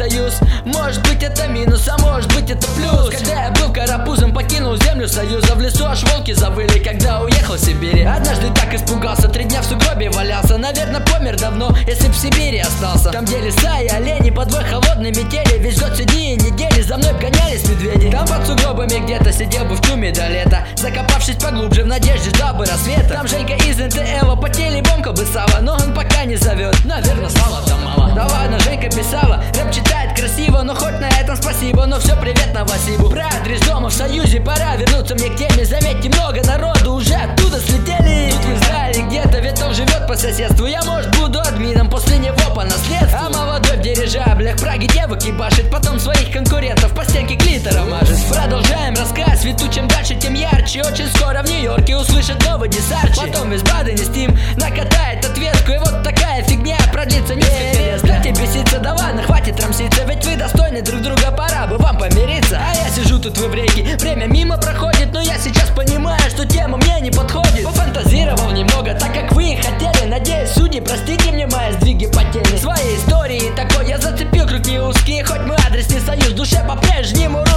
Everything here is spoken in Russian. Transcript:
союз. Может быть это минус, а может быть это плюс. Когда я был карапузом, покинул землю союза. В лесу аж волки завыли, когда уехал в Сибирь. Однажды так испугался, 3 дня в сугробе валялся. Наверное, помер давно, если б в Сибири остался. Там где леса и олени, под двой холодной метели. Весь год все дни и недели за мной гонялись медведи. Там под сугробами где-то сидел бы в тюрьме до лета, закопавшись поглубже в надежде, ждал бы рассвета. Там Женька из НТЛ по телебомкал бы Сава, но он пока не зовет, наверное, слава там мало. Да ладно, Женька писала, рэп читает красиво, но хоть на этом спасибо. Но все, привет Новосибу. Про адрес дома в Союзе, пора вернуться мне к теме. Заметьте, много народу уже оттуда слетели. Тут в Израиле где-то Ветов живет по соседству. Я, может, буду админом после него по наследству. А молодой в дирижаблях Праги девок ебашит, потом своих конкурентов по стенке глиттером мажет. Продолжаем рассказ, ведь чем дальше, тем ярче. Очень скоро в Нью-Йорке услышат новый дисарчи. Потом из Бада не Steam накатает ответку. И вот такая фигня продлится несколько лет. Для беситься, да ладно, хватит рамситься. Ведь вы достойны друг друга, пора бы вам помириться. А я сижу тут в иврейке, время мимо проходит, но я сейчас понимаю, что тема мне не подходит. Пофантазировал немного, так как вы и хотели. Надеюсь, судьи, простите мне мои сдвиги по теме. Своей истории такой я зацепил, круг не узкий. Хоть мы адрес не союз, в душе по-прежнему